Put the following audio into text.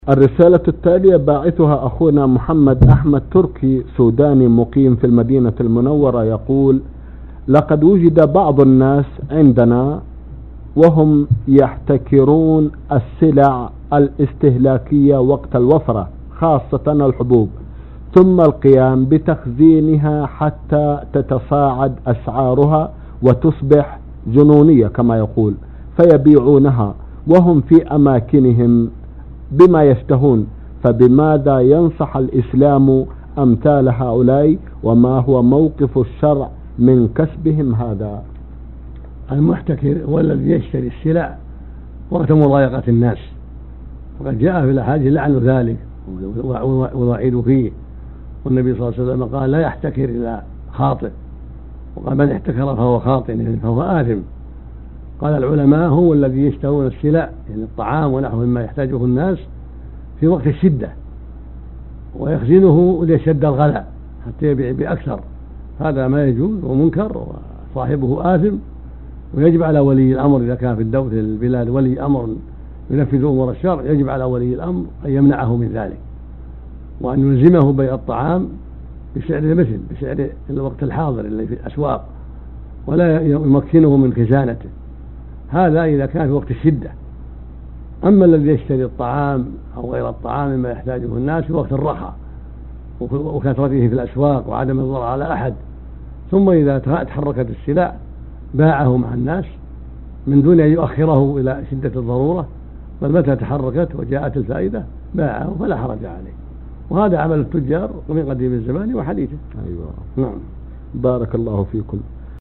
الرسالة التالية باعثها أخونا محمد أحمد تركي سوداني مقيم في المدينة المنورة، يقول: لقد وجد بعض الناس عندنا وهم يحتكرون السلع الاستهلاكية وقت الوفرة، خاصة الحبوب، ثم القيام بتخزينها حتى تتصاعد أسعارها وتصبح جنونية كما يقول، فيبيعونها وهم في أماكنهم بما يشتهون. فبماذا ينصح الإسلام أمثال هؤلاء، وما هو موقف الشرع من كسبهم هذا؟ المحتكر هو الذي يشتري السلع وقت مضايقة الناس، وقد جاء في الأحاديث لعن ذلك والوعيد فيه، والنبي صلى الله عليه وسلم قال: لا يحتكر إلا خاطئ، وقال: من احتكر فهو خاطئ فهو آثم. قال العلماء: هو الذي يشترون السلع يعني الطعام ونحو مما يحتاجه الناس في وقت الشدة ويخزنه ليشد الغلاء حتى يبيع بأكثر، هذا ما يجوز ومنكر وصاحبه آثم. ويجب على ولي الأمر إذا كان في الدولة البلاد ولي أمر ينفذ أمور الشرع، يجب على ولي الأمر أن يمنعه من ذلك، وأن يلزمه بيع الطعام بسعر المثل، بسعر الوقت الحاضر اللي في الأسواق، ولا يمكنه من خزانته. هذا إذا كان في وقت الشدة. أما الذي يشتري الطعام أو غير الطعام مما يحتاجه الناس في وقت الرخاء وكثرته في الأسواق وعدم الضرر على أحد، ثم إذا تحركت السلع باعه مع الناس من دون أن يؤخره إلى شدة الضرورة، بل متى تحركت وجاءت الفائدة باعه فلا حرج عليه. وهذا عمل التجار من قديم الزمان وحديثه. أيوة. نعم. بارك الله فيكم.